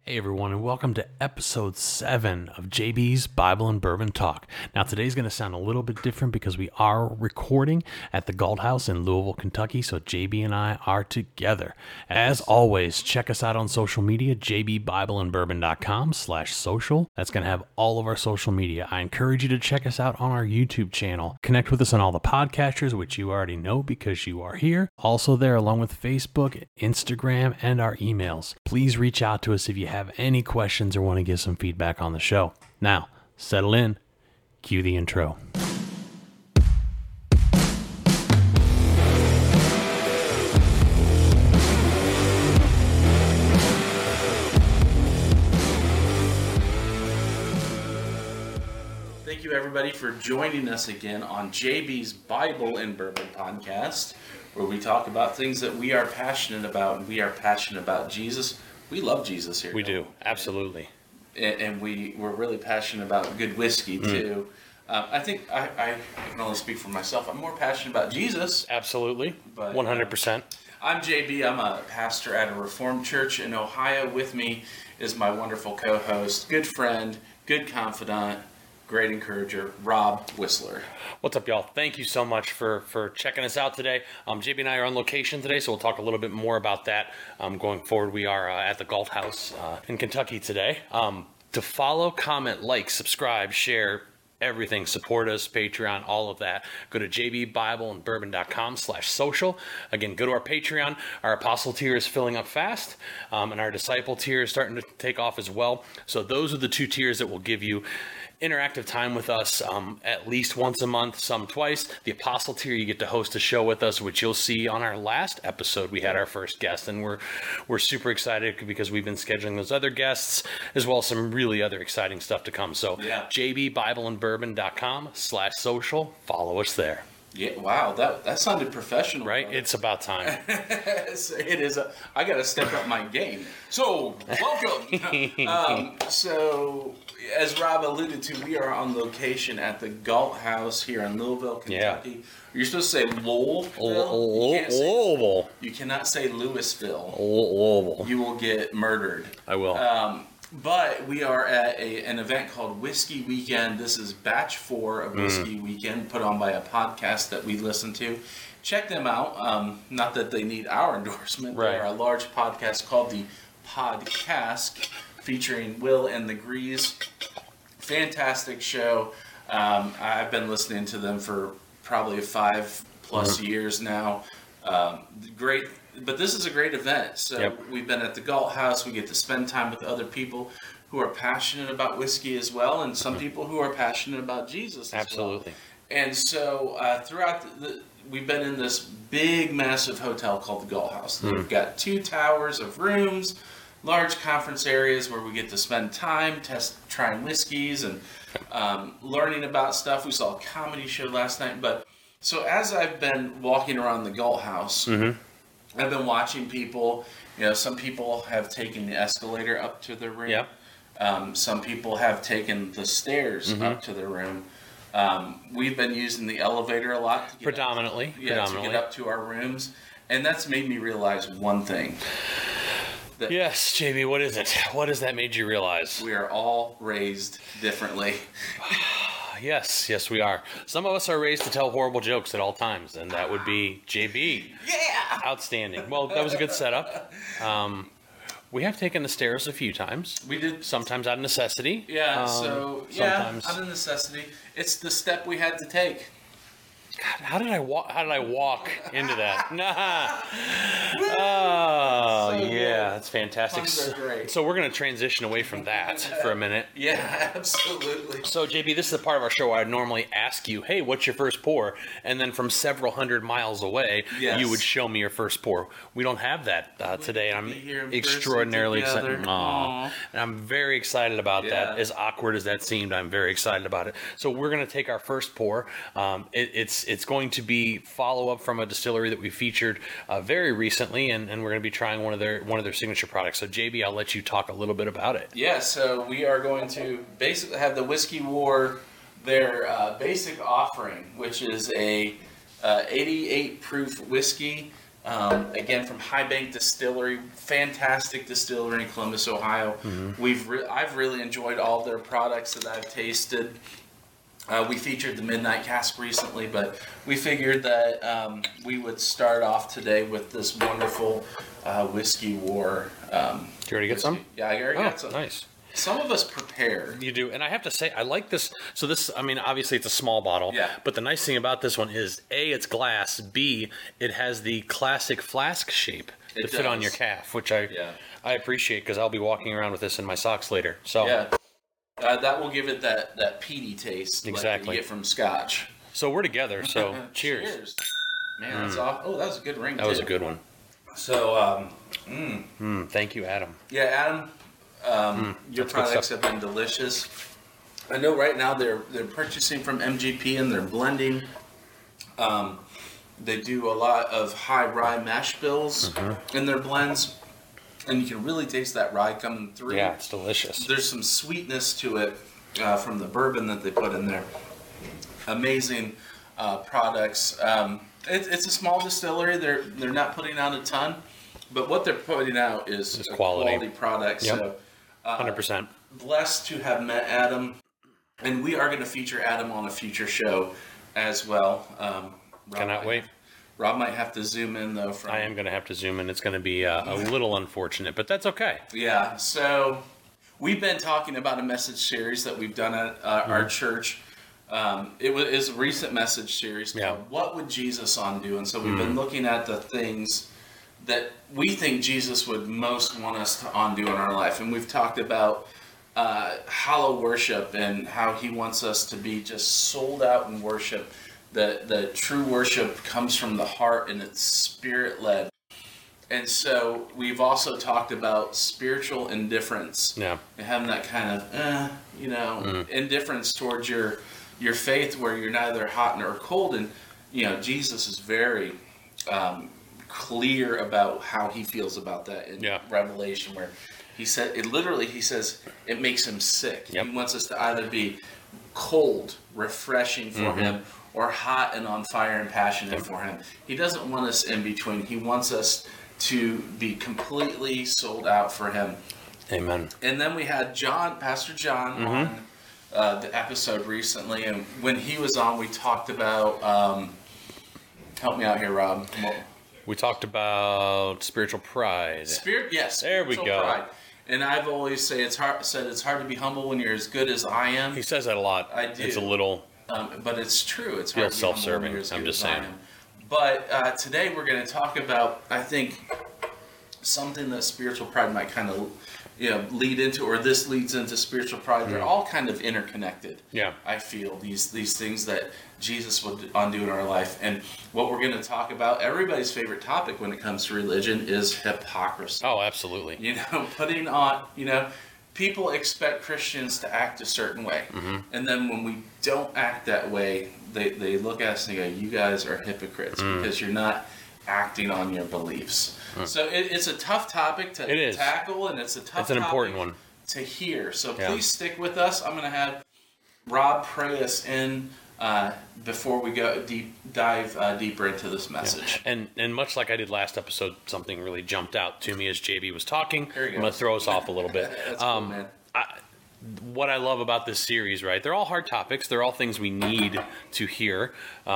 Hey everyone, and welcome to episode 7 of JB's Bible and Bourbon Talk. Now today's going to sound a little bit different because we are recording at the Galt House in Louisville, Kentucky, so JB and I are together. As always, check us out on social media, jbbibleandbourbon.com/social. That's going to have all of our social media. I encourage you to check us out on our YouTube channel. Connect with us on all the podcasters, which you already know because you are here. Also there, along with Facebook, Instagram, and our emails. Please reach out to us if you have any questions or want to give some feedback on the show. Now, settle in. Cue the intro. Thank you, everybody, for joining us again on JB's Bible and Bourbon Podcast, where we talk about things that we are passionate about, and we are passionate about Jesus. We love Jesus here. We do, absolutely. And we're really passionate about good whiskey, too. I think I can only speak for myself. I'm more passionate about Jesus. Absolutely, but 100%. I'm JB. I'm a pastor at a Reformed church in Ohio. With me is my wonderful co-host, good friend, good confidant, great encourager, Rob Whistler. What's up, y'all? Thank you so much for checking us out today. JB and I are on location today, so we'll talk a little bit more about that going forward. We are at the Galt House in Kentucky today. To follow, comment, like, subscribe, share, everything, support us, Patreon, all of that. Go to jbbibleandbourbon.com/social. Again, go to our Patreon. Our Apostle tier is filling up fast, and our Disciple tier is starting to take off as well. So those are the two tiers that will give you interactive time with us at least once a month, some twice. The Apostle tier, you get to host a show with us, which you'll see on our last episode. We had our first guest, and we're super excited because we've been scheduling those other guests, as well as some really other exciting stuff to come. So jbbibleandbourbon.com/social. Follow us there. Yeah, wow, that sounded professional. Right? Brother. It's about time. It is. I got to step up my game. So, welcome. So, as Rob alluded to, we are on location at the Galt House here in Louisville, Kentucky. Yeah. You're supposed to say Louisville. You cannot say Louisville. Louisville. You will get murdered. I will. But we are at an event called Whiskey Weekend. This is batch 4 of Whiskey Weekend, put on by a podcast that we listen to. Check them out. Not that they need our endorsement. Right. They're a large podcast called The Podcast, featuring Will and the Grease. Fantastic show. I've been listening to them for probably 5+ years now. Great. But this is a great event. So We've been at the Galt House. We get to spend time with other people who are passionate about whiskey as well, and some people who are passionate about Jesus as Absolutely. well. And so throughout we've been in this big, massive hotel called the Galt House. We've got 2 towers of rooms, large conference areas where we get to spend time trying whiskeys and learning about stuff. We saw a comedy show last night. So as I've been walking around the Galt House, I've been watching people. Some people have taken the escalator up to their room. Yep. Some people have taken the stairs up to their room. We've been using the elevator a lot. Predominantly. To get up to our rooms. And that's made me realize one thing. Yes, JB, what is it? What has that made you realize? We are all raised differently. Yes, we are. Some of us are raised to tell horrible jokes at all times, and that would be JB. Yeah! Outstanding. Well, that was a good setup. We have taken the stairs a few times. We did. Sometimes out of necessity. Yeah, sometimes out of necessity. It's the step we had to take. God, how did I walk into that? Nah. Oh, yeah, that's fantastic. Puns are great. So we're going to transition away from that for a minute. Yeah, absolutely. So, JB, this is the part of our show where I'd normally ask you, hey, what's your first pour? And then from several hundred miles away, you would show me your first pour. We don't have that today, and I'm extraordinarily excited. And I'm very excited about that. As awkward as that seemed, I'm very excited about it. So we're going to take our first pour. It's going to be follow-up from a distillery that we featured very recently, and we're going to be trying one of their signature products. So, JB, I'll let you talk a little bit about it. Yeah, so we are going to basically have the Whiskey War, their basic offering, which is a 88 proof whiskey Again, from High Bank Distillery, fantastic distillery in Columbus, Ohio. I've really enjoyed all their products that I've tasted. We featured the Midnight Cask recently, but we figured that we would start off today with this wonderful Whiskey War. Did you already get some? Yeah, I already got some. Nice. Some of us prepare. You do, and I have to say, I like this. So this, I mean, obviously it's a small bottle. Yeah. But the nice thing about this one is, A, it's glass. B, it has the classic flask shape to fit on your calf, which I appreciate because I'll be walking around with this in my socks later. So yeah, that will give it that peaty taste, like you get from Scotch. So we're together. So cheers. Cheers. Man, that's off. Oh, that was a good ring. That was a good one. So, thank you, Adam. Yeah, Adam. Your products have been delicious. I know right now they're purchasing from MGP and they're blending. They do a lot of high rye mash bills in their blends, and you can really taste that rye coming through. Yeah, it's delicious. There's some sweetness to it from the bourbon that they put in there. Amazing products. It's a small distillery. They're not putting out a ton, but what they're putting out is quality product. Yep. So 100%. Blessed to have met Adam, and we are going to feature Adam on a future show as well. Cannot wait. Rob might have to zoom in though. I am going to have to zoom in. It's going to be a little unfortunate, but that's okay. Yeah. So we've been talking about a message series that we've done at our church. It is a recent message series called "What Would Jesus Undo?" And so we've been looking at the things that we think Jesus would most want us to undo in our life. And we've talked about hollow worship and how he wants us to be just sold out in worship. The true worship comes from the heart and it's spirit-led. And so we've also talked about spiritual indifference. Yeah. And having that kind of, indifference towards your faith where you're neither hot nor cold. And, Jesus is very clear about how he feels about that in Revelation, where he said he says it makes him sick. He wants us to either be cold, refreshing for him, or hot and on fire and passionate for him. He doesn't want us in between. He wants us to be completely sold out for him. Amen. And then we had Pastor John on the episode recently, and when he was on, we talked about help me out here, Rob. We talked about spiritual pride. Yes. There we go. Pride. And I've always said it's hard to be humble when you're as good as I am. He says that a lot. I do. It's a little... but it's true. It's hard to be self-serving. I'm just saying. But today we're going to talk about, I think, something that spiritual pride might kind of lead into, or this leads into spiritual pride. They're all kind of interconnected. Yeah. I feel these things that Jesus would undo in our life. And what we're going to talk about, everybody's favorite topic when it comes to religion, is hypocrisy. Oh, absolutely. Putting on, people expect Christians to act a certain way. And then when we don't act that way, they look at us and go, you guys are hypocrites because you're not acting on your beliefs. So it's a tough topic to tackle, and it's an important one to hear. So please stick with us. I'm going to have Rob pray us in before we go dive deeper into this message. Yeah. And much like I did last episode, something really jumped out to me as JB was talking. I'm going to throw us off a little bit. That's cool, man. What I love about this series, right? They're all hard topics. They're all things we need to hear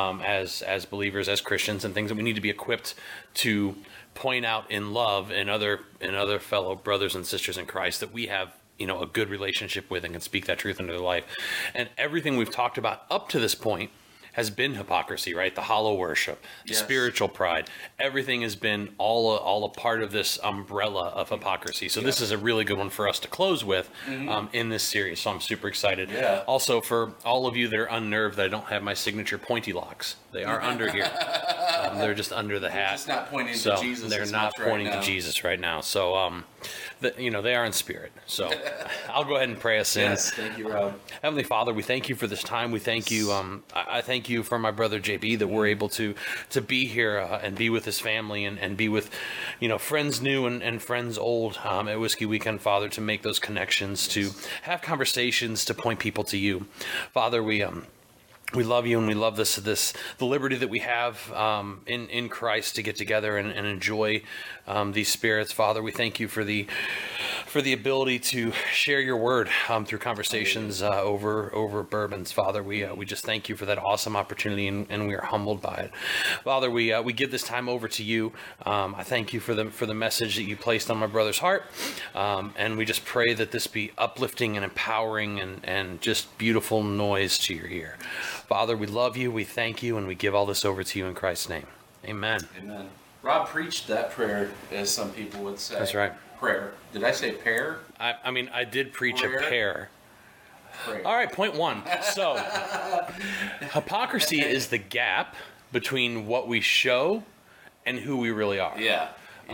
as believers, as Christians, and things that we need to be equipped to point out in love in other fellow brothers and sisters in Christ that we have a good relationship with and can speak that truth into their life. And everything we've talked about up to this point has been hypocrisy, right? The hollow worship, the spiritual pride. Everything has been all a part of this umbrella of hypocrisy. So this is a really good one for us to close with in this series. So I'm super excited. Yeah. Also, for all of you that are unnerved that I don't have my signature pointy locks, they are under here. They're just under the hat. They're just not pointing to Jesus. They're not pointing to Jesus right now. So, they are in spirit. So I'll go ahead and pray us in. Yes, thank you, Rob. Heavenly Father, we thank you for this time. We thank you. I thank you for my brother JB that we're able to be here and be with his family and be with, friends new and friends old at Whiskey Weekend, Father, to make those connections, to have conversations, to point people to you. Father, We love you, and we love the liberty that we have in Christ to get together and enjoy these spirits. Father, we thank you for the ability to share your word through conversations over bourbons. Father, we just thank you for that awesome opportunity, and we are humbled by it. Father, we give this time over to you. I thank you for the message that you placed on my brother's heart, and we just pray that this be uplifting and empowering and just beautiful noise to your ear. Father, we love you, we thank you, and we give all this over to you in Christ's name. Amen. Amen. Rob preached that prayer, as some people would say. That's right. Prayer. Did I say pear? I mean, I did preach Prayer? a pair. Prayer. All right, point one. So, hypocrisy is the gap between what we show and who we really are. Yeah.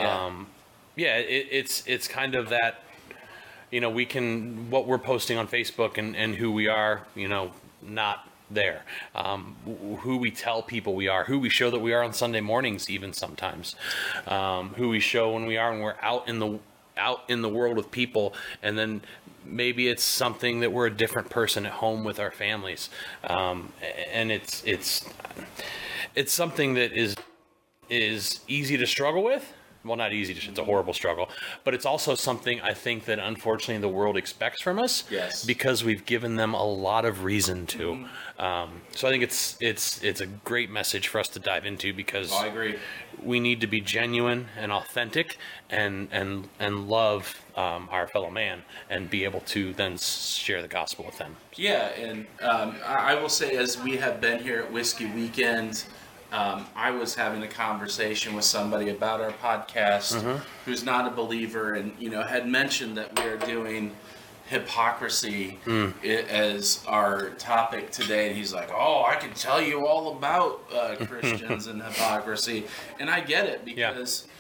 It's kind of that, what we're posting on Facebook and who we are, not there. Who we tell people we are, who we show that we are on Sunday mornings, even sometimes, who we show when we're out in the world with people, and then maybe it's something that we're a different person at home with our families, and it's something that is easy to struggle with. Well, not easy, it's a horrible struggle, but it's also something I think that unfortunately the world expects from us. Yes. Because we've given them a lot of reason to. So I think it's a great message for us to dive into, because I agree. We need to be genuine and authentic and love our fellow man, and be able to then share the gospel with them. Yeah, and I will say, as we have been here at Whiskey Weekend, I was having a conversation with somebody about our podcast who's not a believer, and had mentioned that we are doing hypocrisy as our topic today. And he's like, "Oh, I can tell you all about Christians and hypocrisy," and I get it, because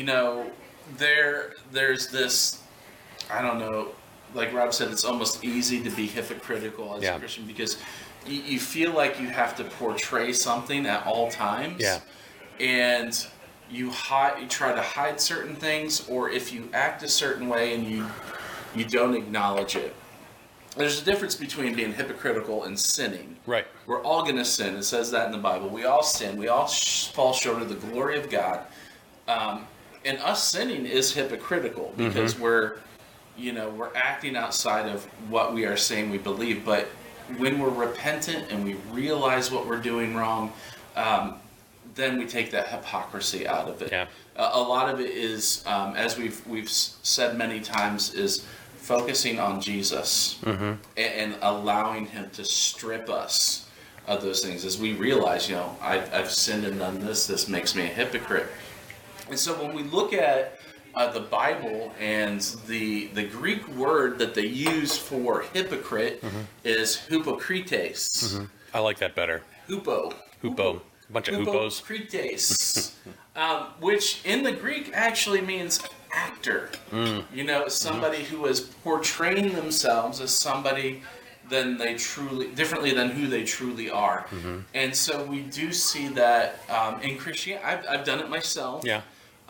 there's this, I don't know, like Rob said, it's almost easy to be hypocritical as a Christian, because you feel like you have to portray something at all times. Yeah. And you try to hide certain things, or if you act a certain way and you don't acknowledge it. There's a difference between being hypocritical and sinning. We're all going to sin. It says that in the Bible. We all sin. We all fall short of the glory of God. And us sinning is hypocritical, because we're acting outside of what we are saying we believe. But when we're repentant and we realize what we're doing wrong, then we take that hypocrisy out of it. Yeah. A lot of it is, as we've said many times, is focusing on Jesus and allowing Him to strip us of those things. As we realize, I've sinned and done this. This makes me a hypocrite. And so when we look at the Bible, and the Greek word that they use for hypocrite is hypokrites. I like that better. Hupo. A bunch of hupos. Hypokrites. Which in the Greek actually means actor. Somebody who is portraying themselves as somebody differently than who they truly are. And so we do see that in Christianity. I've done it myself. Yeah.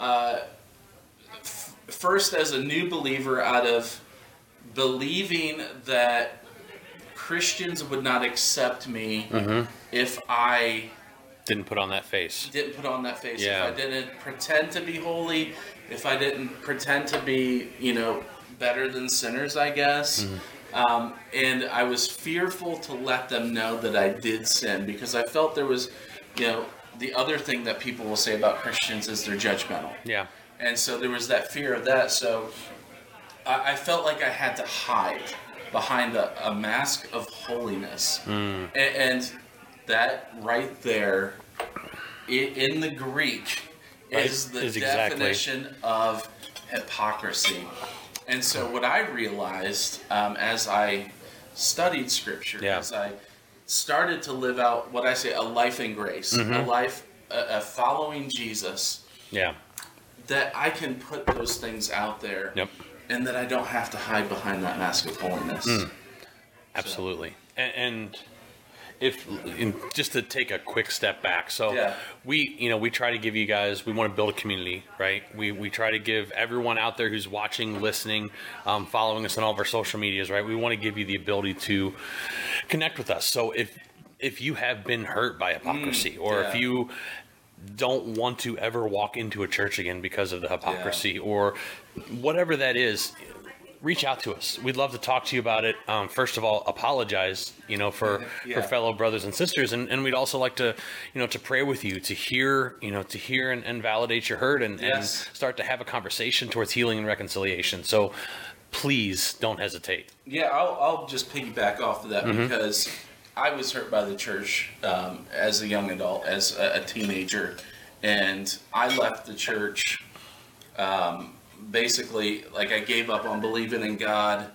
First, as a new believer, out of believing that Christians would not accept me if I didn't put on that face. Yeah. If I didn't pretend to be holy, if I didn't pretend to be, better than sinners, I guess. And I was fearful to let them know that I did sin, because I felt there was, the other thing that people will say about Christians is they're judgmental. Yeah. And so there was that fear of that. So I felt like I had to hide behind a mask of holiness. And that right there, in the Greek, is the definition of hypocrisy. And so what I realized as I studied Scripture, as I started to live out what I say a life in grace, a life following Jesus, that I can put those things out there, and that I don't have to hide behind that mask of holiness. Absolutely. And just to take a quick step back, we try to give you guys, we want to build a community, right? We try to give everyone out there who's watching, listening, following us on all of our social medias, right? We want to give you the ability to connect with us. So if if you have been hurt by hypocrisy, or if you don't want to ever walk into a church again because of the hypocrisy, or whatever that is, reach out to us. We'd love to talk to you about it. First of all, apologize, for fellow brothers and sisters, and we'd also like to, to pray with you, to hear and validate your hurt, and start to have a conversation towards healing and reconciliation. So please don't hesitate. Yeah, I'll just piggyback off of that because I was hurt by the church as a young adult, as a teenager, and I left the church. Basically, like, I gave up on believing in God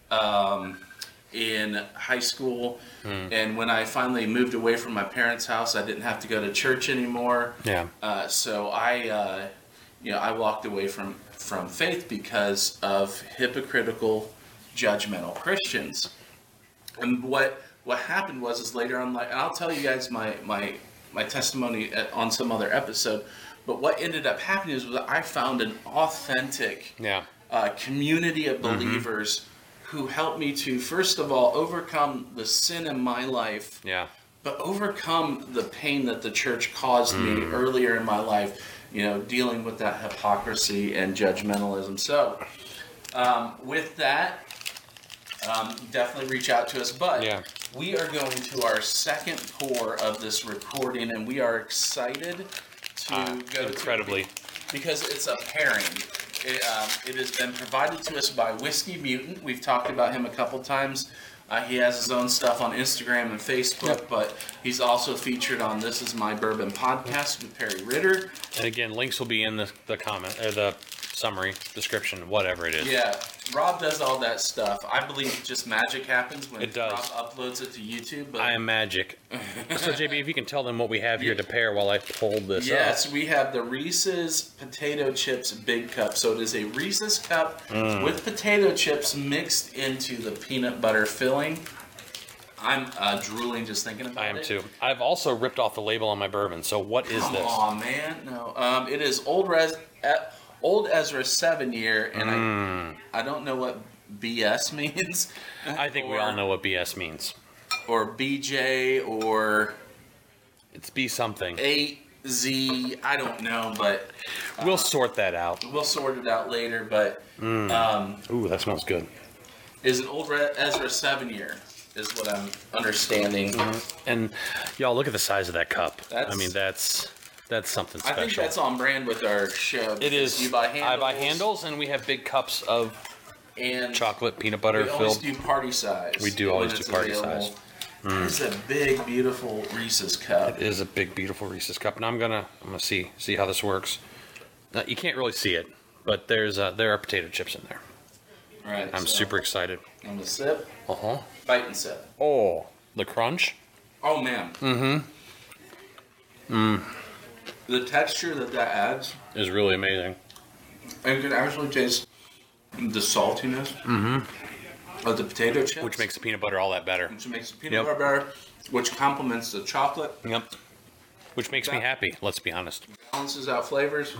in high school, and when I finally moved away from my parents' house, I didn't have to go to church anymore. So I walked away from faith because of hypocritical, judgmental Christians. And what happened was later on, and I'll tell you guys my testimony on some other episode. But what ended up happening is that I found an authentic community of believers who helped me to, first of all, overcome the sin in my life, but overcome the pain that the church caused me earlier in my life, dealing with that hypocrisy and judgmentalism. So with that, definitely reach out to us. But we are going to our second pour of this recording, and we are excited to go incredibly, because it's a pairing. It has been provided to us by Whiskey Mutant. We've talked about him a couple times. He has his own stuff on Instagram and Facebook, but he's also featured on This Is My Bourbon podcast with Perry Ritter. And again, links will be in the comment or the summary, description, whatever it is. Yeah, Rob does all that stuff. I believe just magic happens when it does. Rob uploads it to YouTube. But I am magic. So, JB, if you can tell them what we have here to pair while I hold this up. Yes, we have the Reese's Potato Chips Big Cup. So it is a Reese's Cup with potato chips mixed into the peanut butter filling. I'm drooling just thinking about it. I am too. I've also ripped off the label on my bourbon. So what is this? Oh man, no. It is Old Ezra 7-year, and I don't know what BS means. I think we all know what BS means. Or BJ, or it's B something. 8Z, I don't know, but we'll sort that out. We'll sort it out later, but ooh, that smells good. Is an Old Ezra 7-year, is what I'm understanding. And y'all, look at the size of that cup. That's something special. I think that's on brand with our show. It is. You buy handles. I buy handles, and we have big cups of chocolate peanut butter filled. We always do party size. We do always do party size. It's a big, beautiful Reese's cup. It is a big, beautiful Reese's cup, and I'm gonna see how this works. Now, you can't really see it, but there are potato chips in there. All right. I'm super excited. I'm gonna sip. Bite and sip. Oh, the crunch. Oh man. The texture that adds is really amazing. And you can actually taste the saltiness of the potato chips. Which makes the peanut butter all that better. Which makes the peanut butter better, which complements the chocolate. Yep. Which makes me happy, let's be honest. Balances out flavors.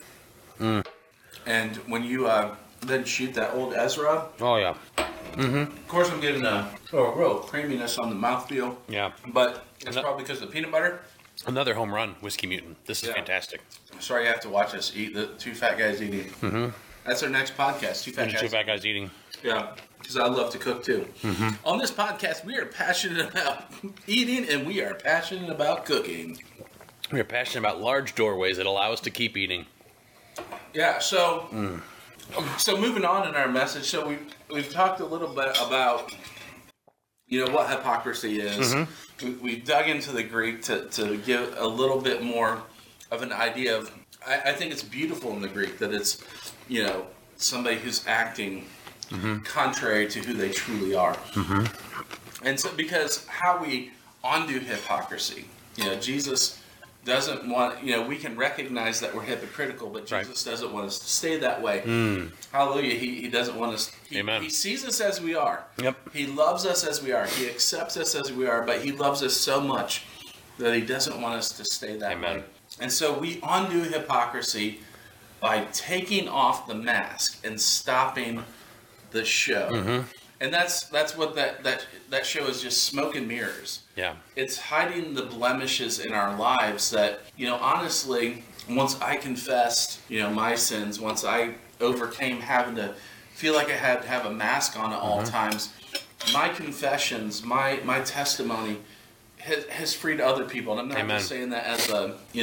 And when you then shoot that Old Ezra. Oh, yeah. Of course, I'm getting a real creaminess on the mouthfeel. Yeah. But it's probably because of the peanut butter. Another home run, Whiskey Mutant. This is fantastic. I'm sorry you have to watch us eat, the two fat guys eating. That's our next podcast, Two Fat Guys Eating. Yeah, because I love to cook too. On this podcast, we are passionate about eating, and we are passionate about cooking. We are passionate about large doorways that allow us to keep eating. Yeah, so moving on in our message, so we've talked a little bit about what hypocrisy is. We've dug into the Greek to give a little bit more of an idea of. I think it's beautiful in the Greek that it's somebody who's acting contrary to who they truly are. And so because how we undo hypocrisy, Jesus doesn't want, we can recognize that we're hypocritical, but Jesus doesn't want us to stay that way. Hallelujah. He doesn't want us. He sees us as we are. Yep. He loves us as we are. He accepts us as we are, but he loves us so much that he doesn't want us to stay that way. And so we undo hypocrisy by taking off the mask and stopping the show. And that's what that show is, just smoke and mirrors. Yeah. It's hiding the blemishes in our lives that, honestly, once I confessed, my sins, once I overcame having to feel like I had to have a mask on at all times, my confessions, my testimony has freed other people. And I'm not just saying that as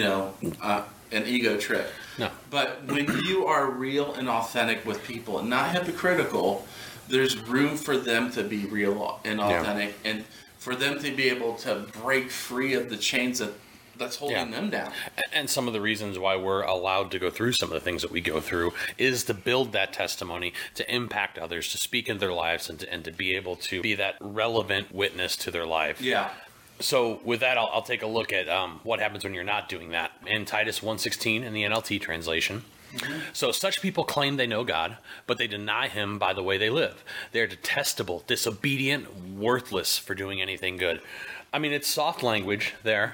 an ego trip. No. But when you are real and authentic with people and not hypocritical, there's room for them to be real and authentic, and for them to be able to break free of the chains that's holding them down. And some of the reasons why we're allowed to go through some of the things that we go through is to build that testimony, to impact others, to speak into their lives, and to be able to be that relevant witness to their life. Yeah. So with that, I'll take a look at what happens when you're not doing that. In Titus 1:16 in the NLT translation. So such people claim they know God, but they deny him by the way they live. They're detestable, disobedient, worthless for doing anything good. I mean, it's soft language there.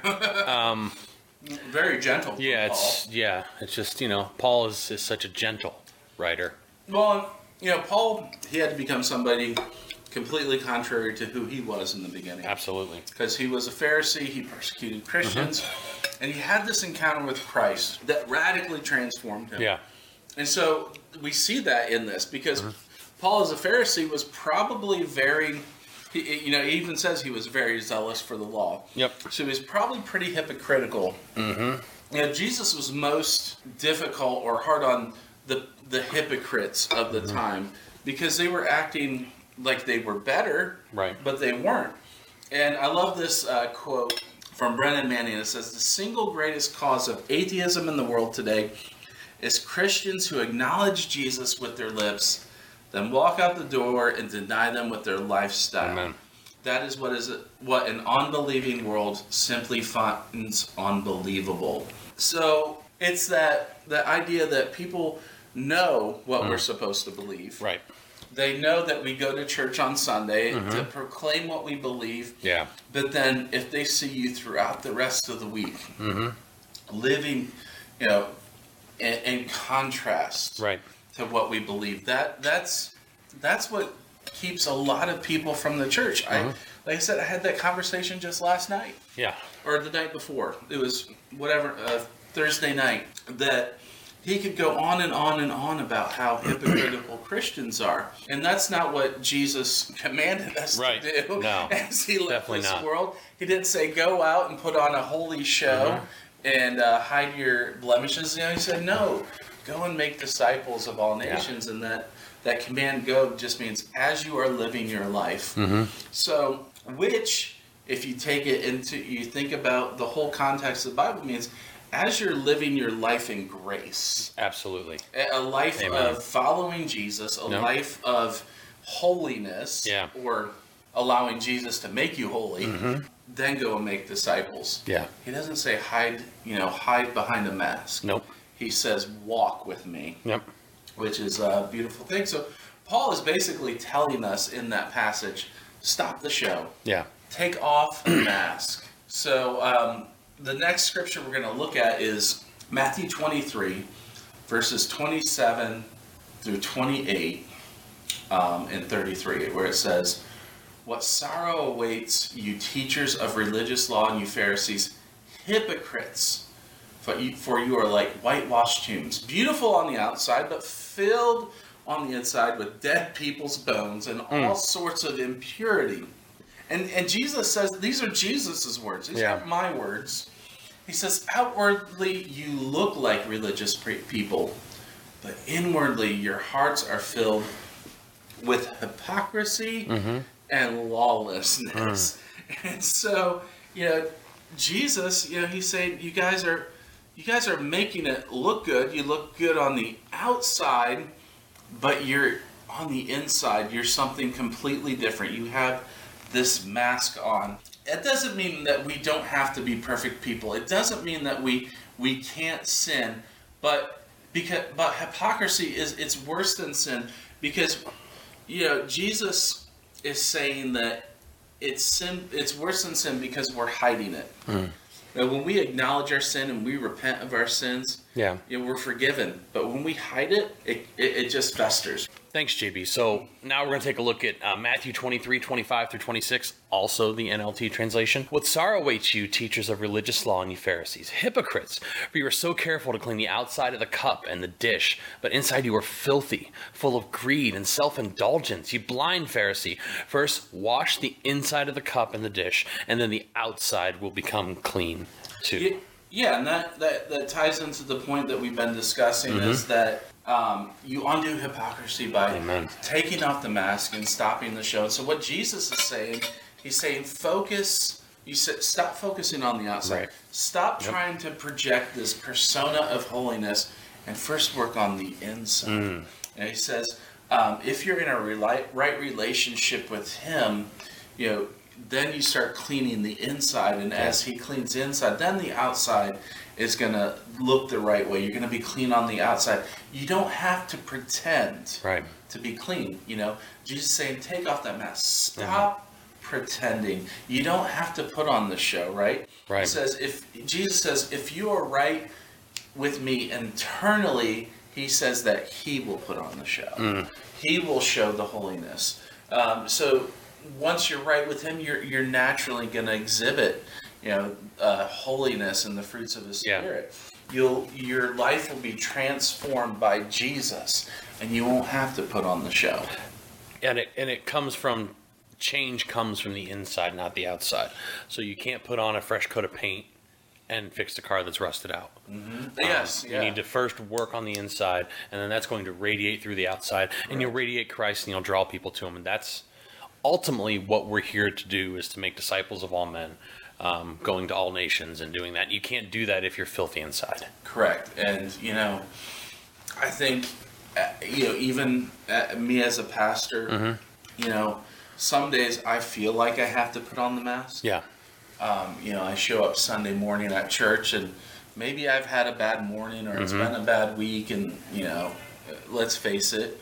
Very gentle. Yeah, it's just, Paul is such a gentle writer. Well, Paul, he had to become somebody completely contrary to who he was in the beginning. Absolutely. Because he was a Pharisee, he persecuted Christians, and he had this encounter with Christ that radically transformed him. Yeah. And so we see that in this, because Paul, as a Pharisee, was probably very, he even says he was very zealous for the law. Yep. So he was probably pretty hypocritical. Jesus was most difficult or hard on the hypocrites of the time, because they were acting like they were better, right? But they weren't. And I love this quote from Brennan Manning. It says, "The single greatest cause of atheism in the world today is Christians who acknowledge Jesus with their lips, then walk out the door and deny them with their lifestyle." Amen. That is what an unbelieving world simply finds unbelievable. So it's the idea that people know what we're supposed to believe. Right. They know that we go to church on Sunday to proclaim what we believe. Yeah. But then if they see you throughout the rest of the week, living, in contrast to what we believe, that's what keeps a lot of people from the church. Like I said, I had that conversation just last night. Yeah. Or the night before. It was Thursday night, that he could go on and on and on about how hypocritical Christians are. And that's not what Jesus commanded us to do. No, as he left definitely this not. world. He didn't say, go out and put on a holy show and hide your blemishes. He said, no, go and make disciples of all nations. And that command, go, just means as you are living your life. So, which, if you take it into, you think about the whole context of the Bible, means as you're living your life in grace. Absolutely. A life of following Jesus, a life of holiness, or allowing Jesus to make you holy, then go and make disciples. Yeah. He doesn't say hide behind a mask. Nope. He says walk with me. Yep. Which is a beautiful thing. So Paul is basically telling us in that passage, stop the show. Yeah. Take off the mask. So the next scripture we're going to look at is Matthew 23, verses 27 through 28 and 33, where it says, "What sorrow awaits you teachers of religious law and you Pharisees, hypocrites, for you are like whitewashed tombs, beautiful on the outside, but filled on the inside with dead people's bones and all sorts of impurity." And Jesus says, these are Jesus' words. These aren't my words. He says, outwardly you look like religious people, but inwardly your hearts are filled with hypocrisy and lawlessness. And so, Jesus, he's saying, you guys are making it look good. You look good on the outside, but you're on the inside. You're something completely different. You have this mask on. It doesn't mean that we don't have to be perfect people. It doesn't mean that we can't sin, but hypocrisy it's worse than sin, because Jesus is saying that it's worse than sin because we're hiding it. Now, when we acknowledge our sin and we repent of our sins, Yeah. We're forgiven. But when we hide it, it just festers. Thanks, JB. So now we're going to take a look at Matthew 23, 25 through 26, also the NLT translation. What sorrow awaits you, teachers of religious law, and you Pharisees, hypocrites, for you are so careful to clean the outside of the cup and the dish, but inside you are filthy, full of greed and self-indulgence. You blind Pharisee, first wash the inside of the cup and the dish, and then the outside will become clean too. Yeah, and that ties into the point that we've been discussing, is that you undo hypocrisy by taking off the mask and stopping the show. And so what Jesus is saying, he's saying focus. Stop focusing on the outside. Right. Stop trying to project this persona of holiness, and first work on the inside. And he says, if you're in a right relationship with him, then you start cleaning the inside, and as he cleans the inside, then the outside is going to look the right way. You're going to be clean on the outside. You don't have to pretend to be clean. Jesus is saying, take off that mask. Stop pretending. You don't have to put on the show, right? He says, Jesus says, if you are right with me internally, he says that he will put on the show. He will show the holiness. So once you're right with him, you're naturally going to exhibit, holiness and the fruits of the Spirit. Your life will be transformed by Jesus, and you won't have to put on the show. And it comes from change comes from the inside, not the outside. So you can't put on a fresh coat of paint and fix the car that's rusted out. You need to first work on the inside, and then that's going to radiate through the outside, and you'll radiate Christ, and you'll draw people to him, and that's ultimately what we're here to do, is to make disciples of all men, going to all nations and doing that. You can't do that if you're filthy inside. Correct. And I think even me as a pastor, some days I feel like I have to put on the mask. I show up Sunday morning at church, and maybe I've had a bad morning, or it's been a bad week, and let's face it,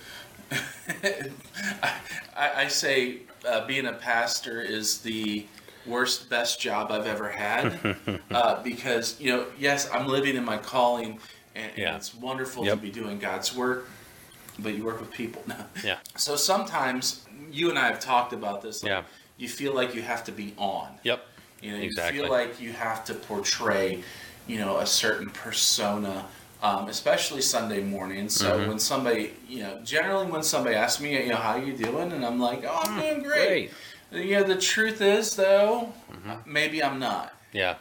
I say being a pastor is the best job I've ever had, because yes, I'm living in my calling, and it's wonderful to be doing God's work, but you work with people now. So sometimes you and I have talked about this. You feel like you have to be on. You feel like you have to portray, a certain persona. Especially Sunday mornings. So when somebody, generally when somebody asks me, how you doing? And I'm like, oh, I'm doing great. The truth is, though, maybe I'm not.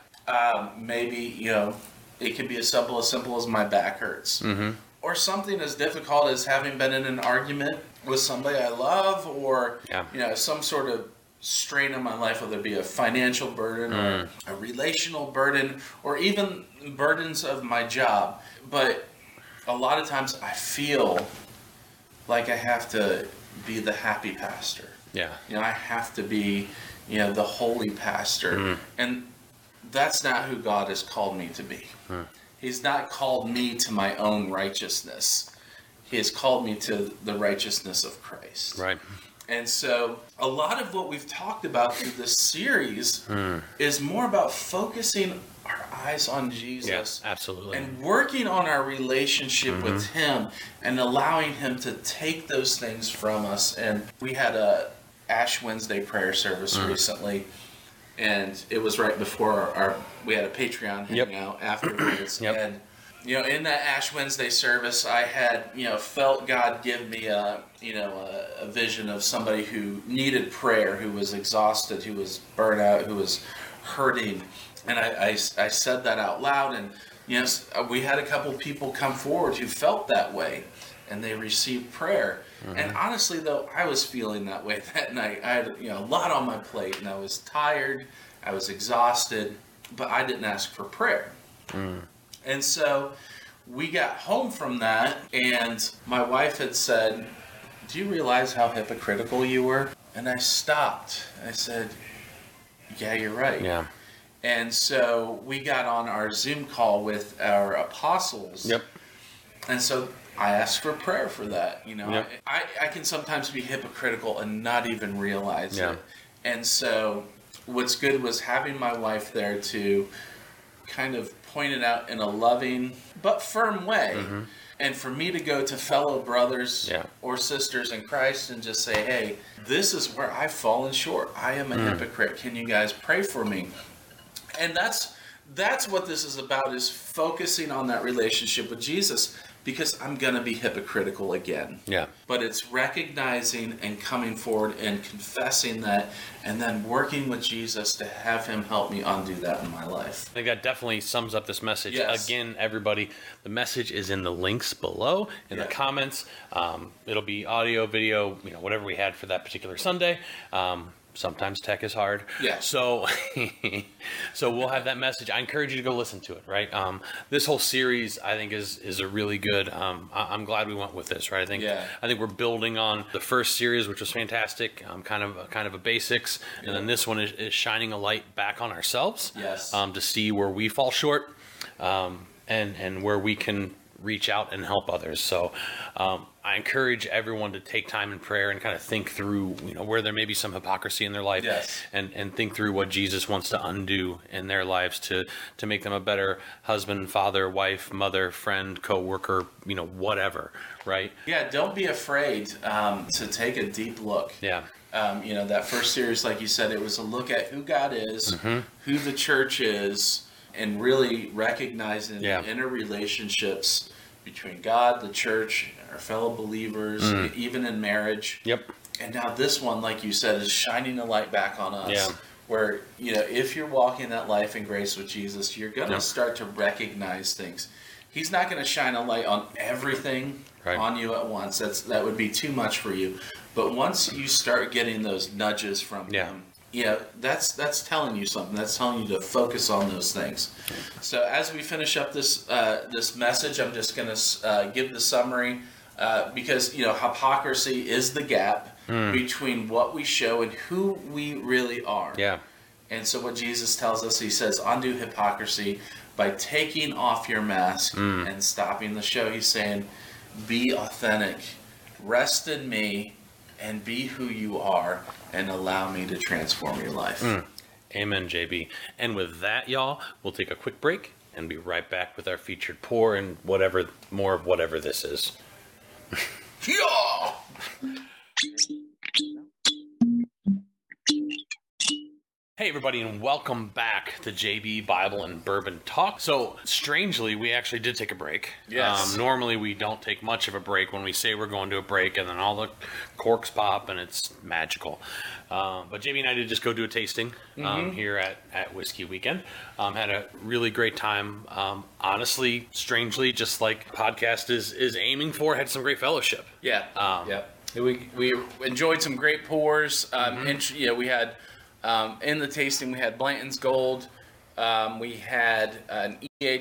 Maybe, it could be as simple as my back hurts. Or something as difficult as having been in an argument with somebody I love, or, some sort of strain in my life, whether it be a financial burden or a relational burden, or even burdens of my job. But a lot of times I feel like I have to be the happy pastor. I have to be, the holy pastor. And that's not who God has called me to be. He's not called me to my own righteousness. He has called me to the righteousness of Christ. And so a lot of what we've talked about through this series is more about focusing our eyes on Jesus. Absolutely. And working on our relationship with him, and allowing him to take those things from us. And we had a Ash Wednesday prayer service recently, and it was right before we had a Patreon hangout afterwards. And in that Ash Wednesday service, I had, felt God give me a vision of somebody who needed prayer, who was exhausted, who was burnt out, who was hurting. And I said that out loud, and we had a couple people come forward who felt that way, and they received prayer. And honestly, though, I was feeling that way that night. I had a lot on my plate, and I was tired, I was exhausted, but I didn't ask for prayer. And so we got home from that, and my wife had said, do you realize how hypocritical you were? And I stopped. I said, yeah, you're right. And so we got on our Zoom call with our apostles. And so I asked for prayer for that. I can sometimes be hypocritical and not even realize it. And so what's good was having my wife there to kind of pointed out in a loving but firm way. And for me to go to fellow brothers or sisters in Christ and just say, hey, this is where I've fallen short. I am a hypocrite. Can you guys pray for me? And that's what this is about, is focusing on that relationship with Jesus, because I'm going to be hypocritical again. Yeah. But it's recognizing and coming forward and confessing that, and then working with Jesus to have him help me undo that in my life. I think that definitely sums up this message. Yes. Again, everybody, the message is in the links below, in the comments. It'll be audio, video, whatever we had for that particular Sunday. Sometimes tech is hard. Yeah. So we'll have that message. I encourage you to go listen to it, right? This whole series, I think, is a really good, I'm glad we went with this, right? I think we're building on the first series, which was fantastic, kind of a basics. And then this one is shining a light back on ourselves. Yes. To see where we fall short, and where we can reach out and help others. So I encourage everyone to take time in prayer and kind of think through, where there may be some hypocrisy in their life, and think through what Jesus wants to undo in their lives to make them a better husband, father, wife, mother, friend, co-worker, whatever, right? Yeah, don't be afraid to take a deep look. Yeah. That first series, like you said, it was a look at who God is, who the church is, and really recognizing the inner relationships between God, the church, our fellow believers, even in marriage. Yep. And now this one, like you said, is shining a light back on us. Where, if you're walking that life in grace with Jesus, you're going to start to recognize things. He's not going to shine a light on everything on you at once. That would be too much for you. But once you start getting those nudges from him, that's telling you something. That's telling you to focus on those things. So as we finish up this message, I'm just going to give the summary, because hypocrisy is the gap between what we show and who we really are. Yeah. And so what Jesus tells us, he says, undo hypocrisy by taking off your mask and stopping the show. He's saying, be authentic, rest in me, and be who you are, and allow me to transform your life. Amen, JB. And with that, y'all, we'll take a quick break and be right back with our featured pour and more of whatever this is. Yeah! Hey everybody, and welcome back to JB Bible and Bourbon Talk. So strangely, we actually did take a break. Yes. Normally we don't take much of a break when we say we're going to a break, and then all the corks pop and it's magical. But JB and I did just go do a tasting here at Whiskey Weekend. Had a really great time. Honestly, strangely, just like podcast is aiming for, had some great fellowship. Yeah. We enjoyed some great pours. We had. In the tasting, we had Blanton's Gold. We had an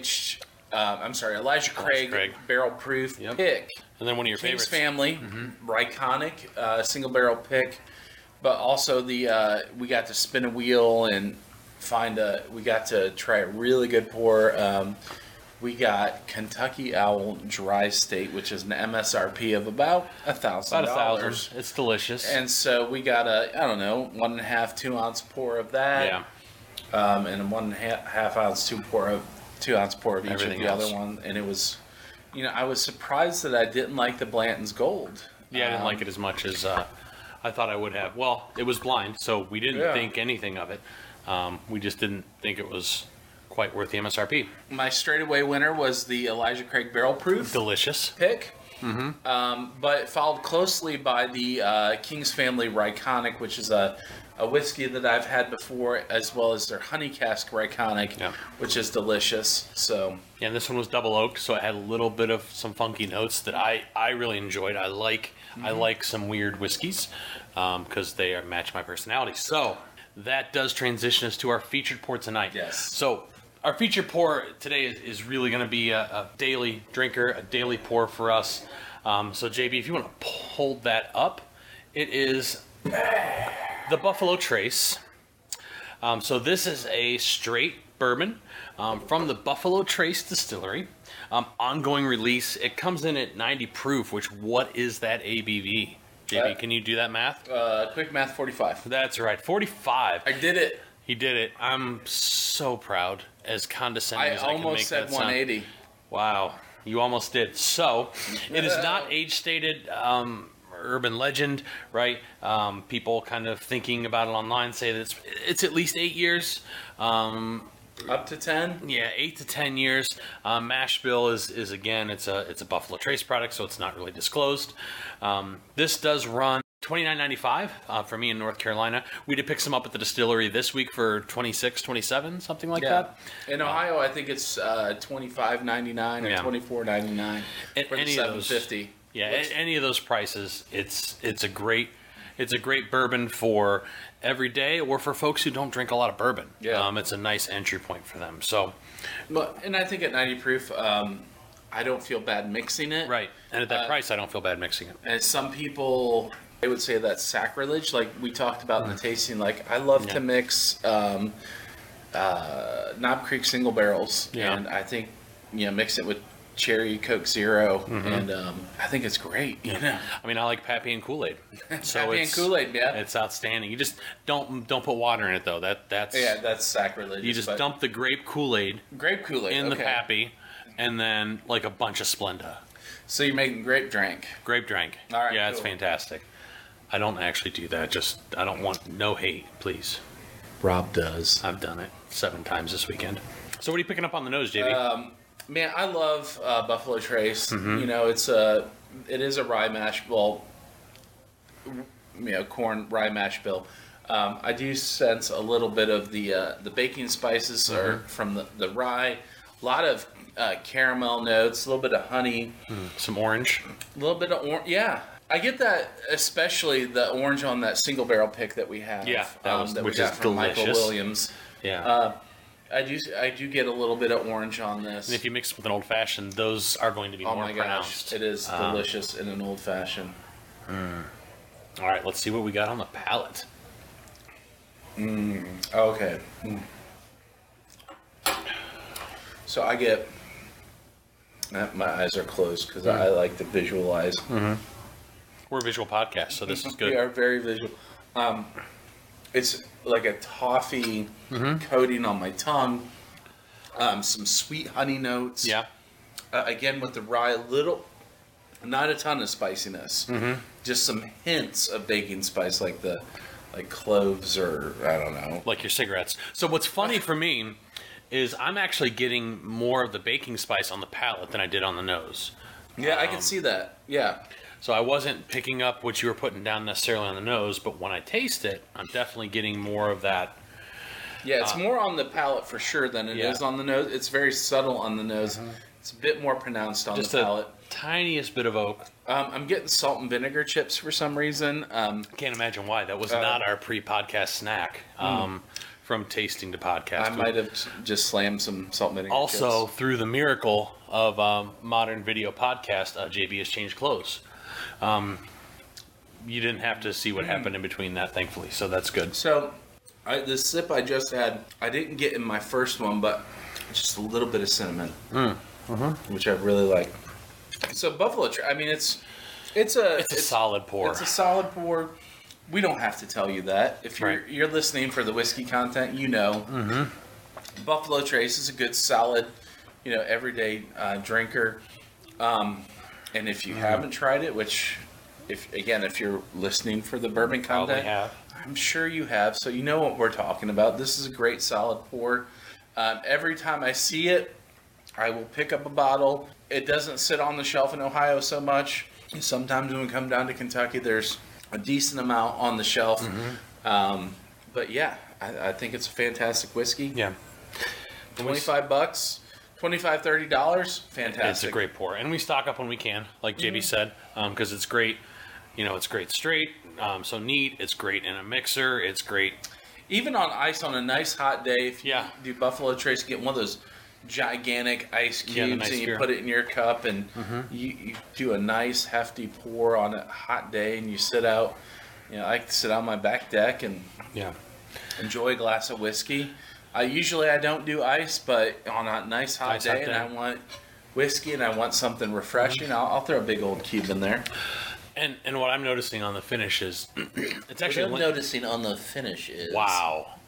Elijah Craig barrel proof pick. And then one of your King's favorites. Family, Ryconic, single barrel pick. But also we got to spin a wheel and we got to try a really good pour. We got Kentucky Owl Dry State, which is an MSRP of about $1,000. About $1,000. It's delicious. And so we got 1.5, 2 ounce pour of that. Yeah. And a 1.5 ounce, 2 ounce pour of each Everything of the else. other one. And it was, I was surprised that I didn't like the Blanton's Gold. Yeah, I didn't like it as much as I thought I would have. Well, it was blind, so we didn't think anything of it. We just didn't think it was quite worth the MSRP. My straightaway winner was the Elijah Craig Barrel Proof. Delicious. Pick. But followed closely by the King's Family Ryconic, which is a whiskey that I've had before, as well as their Honey Cask Ryconic, which is delicious. So and this one was double oaked, so it had a little bit of some funky notes that I really enjoyed. I like some weird whiskeys because they match my personality. So that does transition us to our featured pour tonight. Yes. So our featured pour today is really going to be a daily drinker, a daily pour for us. So JB, if you want to hold that up, it is the Buffalo Trace. So this is a straight bourbon from the Buffalo Trace Distillery. Ongoing release. It comes in at 90 proof, which what is that ABV? JB, can you do that math? Quick math, 45. That's right, 45. I did it. He did it. I'm so proud. As condescending as I can make that almost said 180. Sound. Wow, you almost did. So, it is not age stated. Urban legend, right? People kind of thinking about it online say that it's at least 8 years. Up to 10? Yeah, 8 to 10 years. Mash Bill is again, it's a Buffalo Trace product, so it's not really disclosed. This does run $29.95 for me in North Carolina. We did pick some up at the distillery this week for $26, $27, something like that. In Ohio, I think it's $25.99 or $24.99 for the 750. Yeah, any of those prices, it's a great bourbon for every day or for folks who don't drink a lot of bourbon. Yeah, it's a nice entry point for them. So, and I think at 90 proof, I don't feel bad mixing it. Right, and at that price, I don't feel bad mixing it. And some people, they would say that's sacrilege, like we talked about in the tasting. Like I love to mix Knob Creek single barrels, and I think mix it with cherry Coke Zero, and I think it's great. I mean, I like Pappy and Kool-Aid. So Pappy and Kool-Aid, it's outstanding. You just don't put water in it though. That's sacrilege. You just dump the grape Kool-Aid in the Pappy, and then like a bunch of Splenda. So you're making grape drink. Grape drink. All right. Yeah, cool. It's fantastic. I don't actually do that. I don't want no hate, please. Rob does. I've done it 7 times this weekend. So what are you picking up on the nose, JB? Man, I love Buffalo Trace. It is a rye mash bill. Corn rye mash bill. I do sense a little bit of the baking spices are from the rye. A lot of caramel notes, a little bit of honey, some orange, a little bit of orange. Yeah, I get that, especially the orange on that single barrel pick that we have. Yeah, which is from delicious. Michael Williams. Yeah. I do get a little bit of orange on this. And if you mix it with an old fashioned, those are going to be more pronounced. Gosh, it is delicious in an old fashioned. All right, let's see what we got on the palate. Okay. So I get. My eyes are closed because I like to visualize. We're a visual podcast, so this is good. We are very visual. It's like a toffee coating on my tongue. Some sweet honey notes. Yeah. Again with the rye, not a ton of spiciness. Just some hints of baking spice, like cloves or I don't know. Like your cigarettes. So what's funny for me is I'm actually getting more of the baking spice on the palate than I did on the nose. Yeah, I can see that. Yeah. So I wasn't picking up what you were putting down necessarily on the nose, but when I taste it, I'm definitely getting more of that. Yeah, it's more on the palate for sure than it is on the nose. It's very subtle on the nose. It's a bit more pronounced on the palate. Just the tiniest bit of oak. I'm getting salt and vinegar chips for some reason. Can't imagine why. That was not our pre-podcast snack. From tasting to podcast. I might have just slammed some salt and vinegar also, chips. Through the miracle of modern video podcast, JB has changed clothes. You didn't have to see what happened in between that, thankfully, so that's good. So, the sip I just had, I didn't get in my first one, but just a little bit of cinnamon, which I really like. So Buffalo Trace, I mean, it's a solid pour. It's a solid pour. We don't have to tell you that. If you're listening for the whiskey content, Buffalo Trace is a good, solid, everyday drinker. And if you haven't tried it, which, if you're listening for the bourbon content, I'm sure you have. So you know what we're talking about. This is a great, solid pour. Every time I see it, I will pick up a bottle. It doesn't sit on the shelf in Ohio so much. Sometimes when we come down to Kentucky, there's a decent amount on the shelf. But yeah, I think it's a fantastic whiskey. Yeah. $25, $25, $30, fantastic. It's a great pour. And we stock up when we can, like JB said, because it's great. It's great straight, so neat. It's great in a mixer. It's great. Even on ice on a nice hot day, if you do Buffalo Trace, get one of those gigantic ice cubes and you put it in your cup and you do a nice hefty pour on a hot day and you sit out. I like to sit on my back deck and enjoy a glass of whiskey. Usually I don't do ice, but on a nice hot day and I want whiskey and I want something refreshing, I'll throw a big old cube in there. And what I'm noticing on the finish is it's actually noticing on the finish is wow.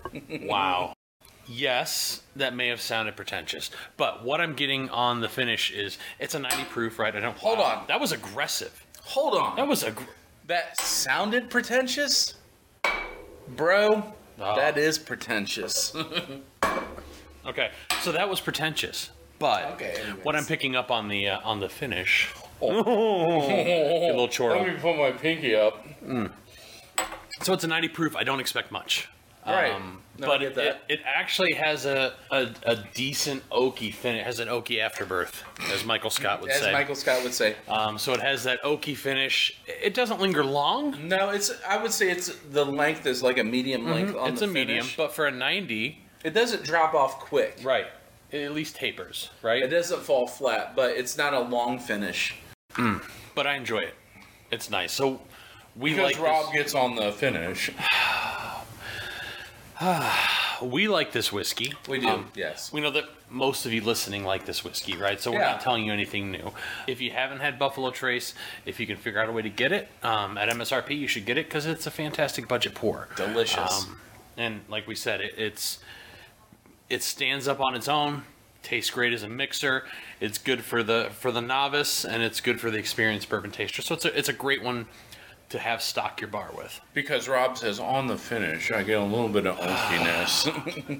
Wow. Yes, that may have sounded pretentious, but what I'm getting on the finish is it's a 90 proof, right? Hold on. That was aggressive. Hold on. That sounded pretentious? Bro, that is pretentious. Okay, so that was pretentious, but what I'm picking up on the finish. A little chortle. Let me put my pinky up. So it's a 90 proof. I don't expect much. Right. But it actually has a decent oaky finish. It has an oaky afterbirth, as Michael Scott would say. As Michael Scott would say. So it has that oaky finish. It doesn't linger long. No, I would say the length is like a medium length on it's the a medium, finish. but for a 90... It doesn't drop off quick. Right. It at least tapers, right? It doesn't fall flat, but it's not a long finish. But I enjoy it. It's nice. So because Rob gets on the finish. We like this whiskey. We do, yes. We know that most of you listening like this whiskey, right? So we're not telling you anything new. If you haven't had Buffalo Trace, if you can figure out a way to get it at MSRP, you should get it because it's a fantastic budget pour. Delicious. And like we said, it stands up on its own. Tastes great as a mixer. It's good for the novice, and it's good for the experienced bourbon taster. So it's a great one to have stock your bar with. Because Rob says on the finish, I get a little bit of oakiness.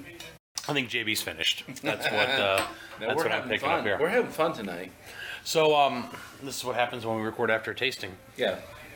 I think JB's finished. That's what I'm picking up here. We're having fun tonight. So this is what happens when we record after tasting. Yeah,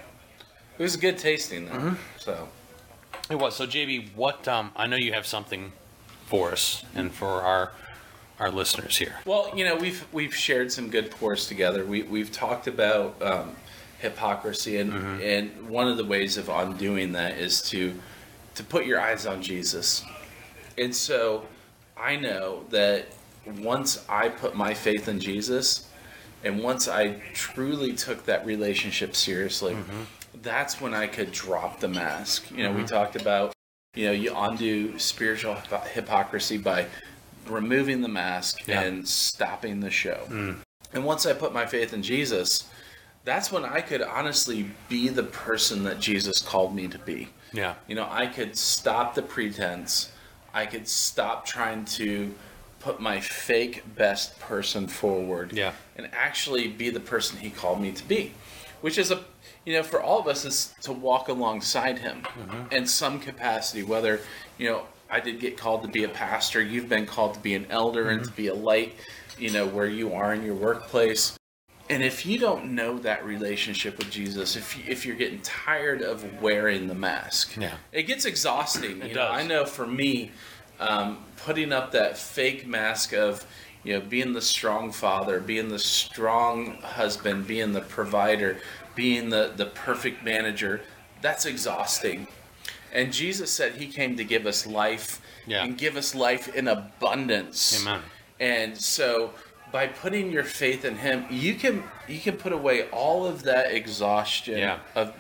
it was a good tasting though. So it was. So JB, what? I know you have something for us and for our listeners here. Well, we've shared some good pours together. We've talked about hypocrisy, and one of the ways of undoing that is to put your eyes on Jesus. And so I know that once I put my faith in Jesus, and once I truly took that relationship seriously, that's when I could drop the mask. We talked about, you undo spiritual hypocrisy by removing the mask and stopping the show. And once I put my faith in Jesus, that's when I could honestly be the person that Jesus called me to be. Yeah. I could stop the pretense. I could stop trying to put my fake best person forward. Yeah. And actually be the person he called me to be. Which is for all of us is to walk alongside him in some capacity, whether, I did get called to be a pastor, you've been called to be an elder and to be a light, where you are in your workplace. And if you don't know that relationship with Jesus, if you're getting tired of wearing the mask, it gets exhausting. It does. I know for me, putting up that fake mask of, being the strong father, being the strong husband, being the provider, being the perfect manager, that's exhausting. And Jesus said he came to give us life and give us life in abundance. Amen. And so by putting your faith in him, you can put away all of that exhaustion of,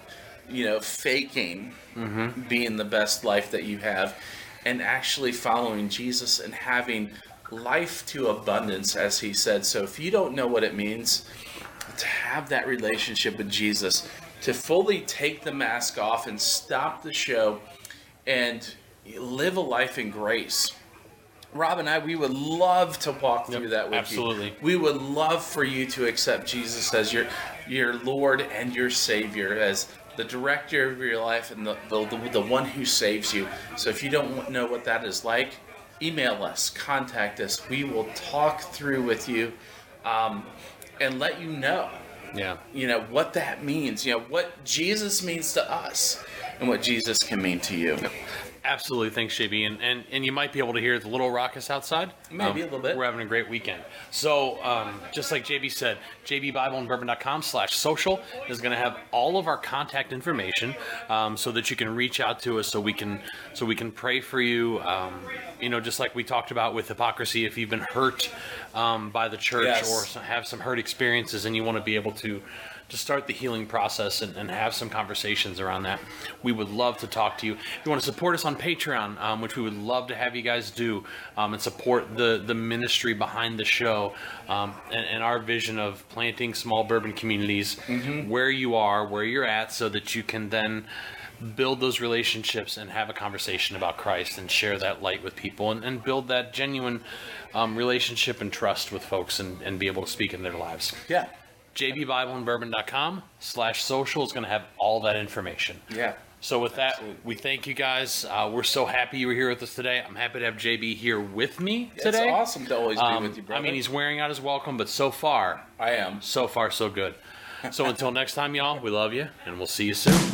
faking being the best life that you have and actually following Jesus and having life to abundance, as he said. So if you don't know what it means to have that relationship with Jesus, to fully take the mask off and stop the show and live a life in grace, Rob and I, we would love to walk through that with you. Absolutely. We would love for you to accept Jesus as your Lord and your Savior, as the director of your life and the one who saves you. So if you don't know what that is like, email us, contact us. We will talk through with you and let you know. What that means. What Jesus means to us and what Jesus can mean to you. Absolutely. Thanks, JB. And you might be able to hear the little raucous outside. Maybe a little bit. We're having a great weekend. So just like JB said, jbbibleandbourbon.com/social is going to have all of our contact information so that you can reach out to us so we can pray for you. Just like we talked about with hypocrisy, if you've been hurt by the church or have some hurt experiences and you want to be able to start the healing process and have some conversations around that, we would love to talk to you. If you want to support us on Patreon, which we would love to have you guys do, and support the ministry behind the show and our vision of planting small bourbon communities where you are, where you're at, so that you can then build those relationships and have a conversation about Christ and share that light with people and build that genuine relationship and trust with folks and be able to speak in their lives. Yeah. jbbibleandbourbon.com/social is going to have all that information. Yeah. So with that, we thank you guys. We're so happy you were here with us today. I'm happy to have JB here with me today. It's awesome to always be with you, brother. I mean, he's wearing out his welcome, but so far, I am. So far, so good. So until next time, y'all, we love you, and we'll see you soon.